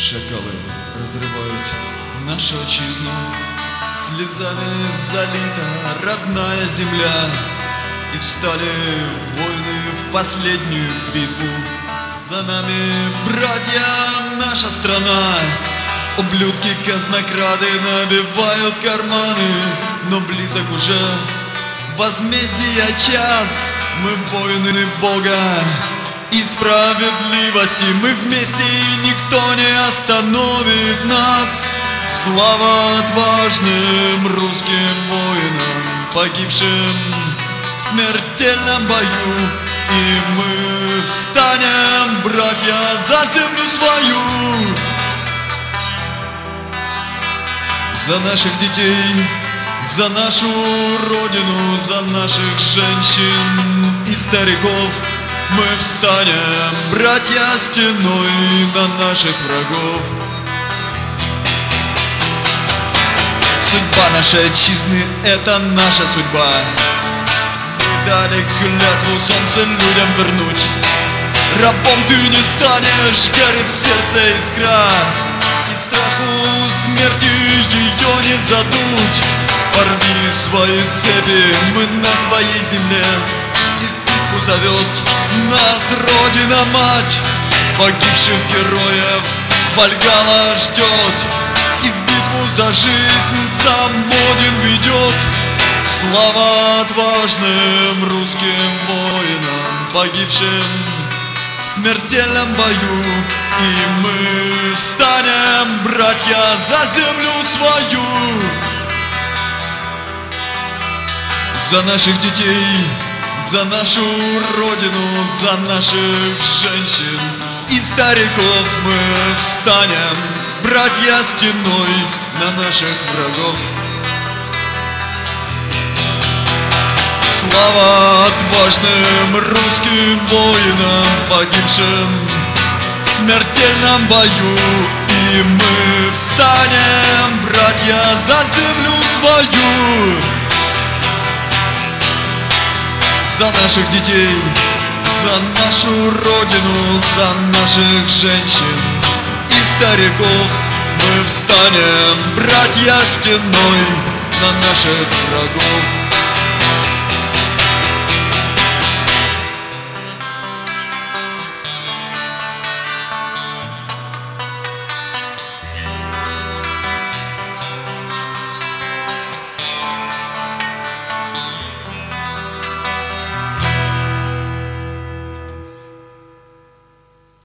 Шакалы разрывают нашу отчизну, слезами залита родная земля. И встали воины в последнюю битву. За нами, братья, наша страна. Ублюдки казнокрады набивают карманы, но близок уже возмездия час. Мы воины Бога и справедливости, мы вместе, и никто не остановит нас. Слава отважным русским воинам, погибшим в смертельном бою. И мы встанем, братья, за землю свою, за наших детей, за нашу родину, за наших женщин и стариков. Мы встанем, братья, стеной на наших врагов. Судьба нашей отчизны — это наша судьба. Мы дали клятву солнце людям вернуть. Рабом ты не станешь, горит в сердце искра, и страху смерти ее не задуть. Порви свои цепи, мы на своей земле, и в битву зовет нас Родина-Мать. Погибших героев Вальгалла ждет, и в битву за жизнь сам Один ведет. Слава отважным русским воинам, погибшим в смертельном бою. И мы встанем, братья, за землю свою, за наших детей, за нашу родину, за наших женщин и стариков. Мы встанем, братья, стеной на наших врагов. Слава отважным русским воинам, погибшим в смертельном бою. И мы встанем, братья, за землю свою, за наших детей, за нашу родину, за наших женщин и стариков. Мы встанем, братья, стеной на наших врагов.